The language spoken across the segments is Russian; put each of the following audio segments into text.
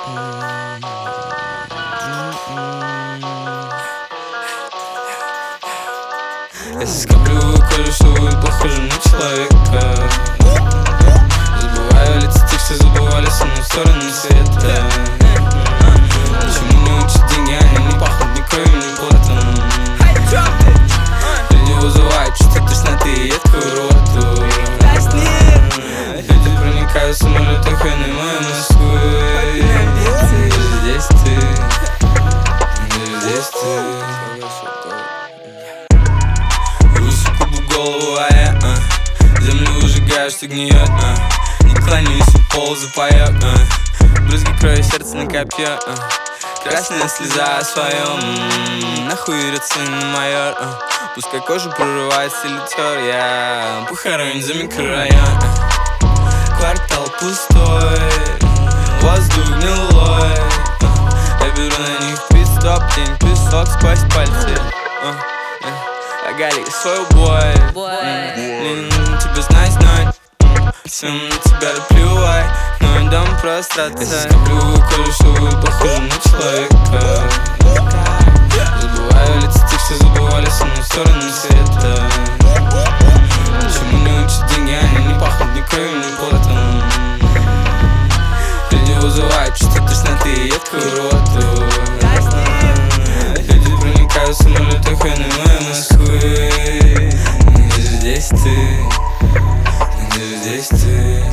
Если скоплю кое-что, похоже на человека. Забываю лица тех, все забывали со мной стороны света. Почему не учат деньги, они не пахнут ни кровью, ни потом. Люди вызывают чувство тошноты и едкую роту. Люди проникают в самолетах вены моей Москвы. Здесь ты, здесь ты. Голову, а я землю выжигаю, что гниет, не кланяюсь, в пол запоет, брызги крови, сердце на копье, красная слеза о своем, нахуй рецин майор, пускай кожу прорывается литер, я похоронен за микрорайон. Квартал пустой, воздух гнилой, я беру на них пит-стоп, тень, песок сквозь пальцы. I got it, свой бой. Мне не нужно тебя знать. Всем на тебя плювать, но я дам просто отца. Я скоплю кое-что, похоже на человека. Забываю лица тех, что забывали со мной стороны света. Почему не учат деньги, они не пахнут ни кровью, ни потом. Люди вызывают чувство тошноты и едкую роту. Люди проникают в самолетах вены моей Москвы. Здесь ты, здесь ты.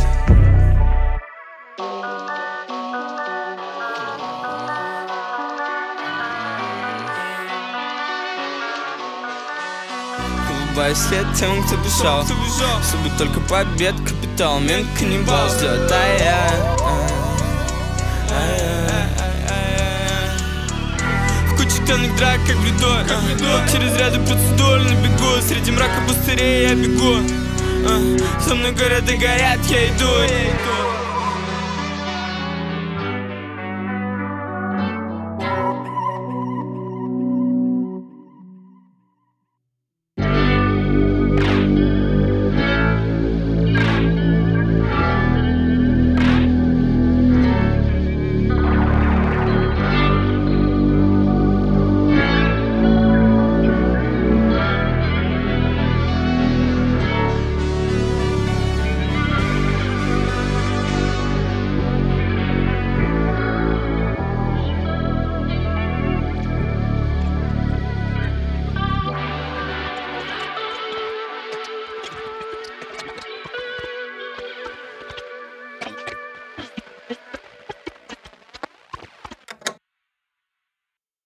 Улыбаюсь вслед тем, кто бежал, чтобы только побед капитал. Мент каннибал ждет, а я темных драк, как бредой, через ряды процедур на бегу. Среди мрака быстрее я бегу. Со мной горят и горят, я иду.